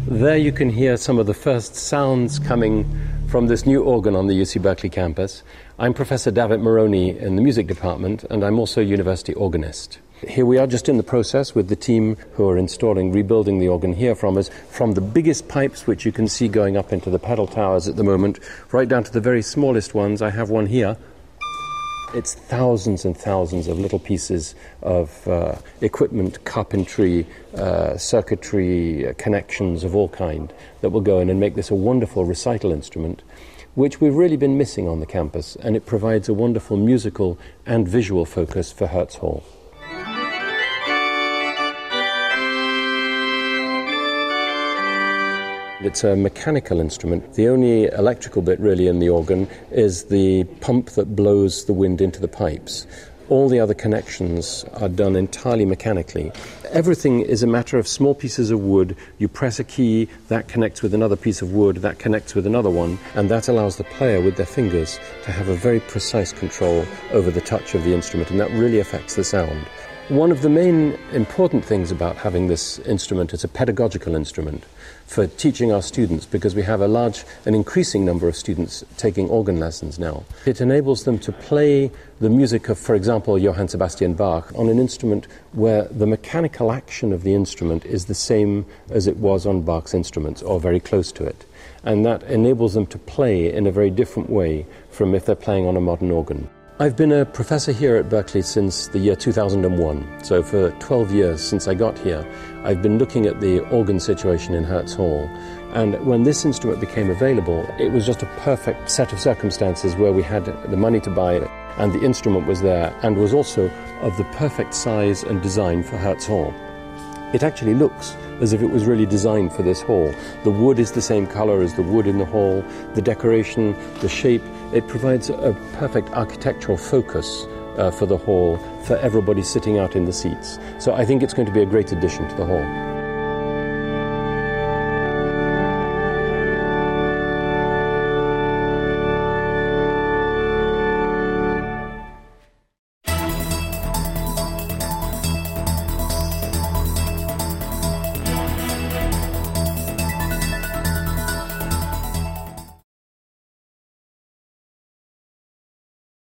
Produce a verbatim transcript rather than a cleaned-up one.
There you can hear some of the first sounds coming from this new organ on the U C Berkeley campus. I'm Professor David Moroni in the music department, and I'm also a university organist. Here we are just in the process with the team who are installing, rebuilding the organ here from us, from the biggest pipes which you can see going up into the pedal towers at the moment, right down to the very smallest ones. I have one here. It's thousands and thousands of little pieces of uh, equipment, carpentry, uh, circuitry, uh, connections of all kind that will go in and make this a wonderful recital instrument, which we've really been missing on the campus, and it provides a wonderful musical and visual focus for Herts Hall. It's a mechanical instrument. The only electrical bit really in the organ is the pump that blows the wind into the pipes. All the other connections are done entirely mechanically. Everything is a matter of small pieces of wood. You press a key, that connects with another piece of wood, that connects with another one, and that allows the player with their fingers to have a very precise control over the touch of the instrument, and that really affects the sound. One of the main important things about having this instrument is a pedagogical instrument for teaching our students, because we have a large and increasing number of students taking organ lessons now. It enables them to play the music of, for example, Johann Sebastian Bach on an instrument where the mechanical action of the instrument is the same as it was on Bach's instruments, or very close to it. And that enables them to play in a very different way from if they're playing on a modern organ. I've been a professor here at Berkeley since the year two thousand one, so for twelve years since I got here, I've been looking at the organ situation in Herts Hall. And when this instrument became available, it was just a perfect set of circumstances where we had the money to buy it, and the instrument was there, and was also of the perfect size and design for Herts Hall. It actually looks as if it was really designed for this hall. The wood is the same color as the wood in the hall, the decoration, the shape. It provides a perfect architectural focus uh, for the hall, for everybody sitting out in the seats. So I think it's going to be a great addition to the hall.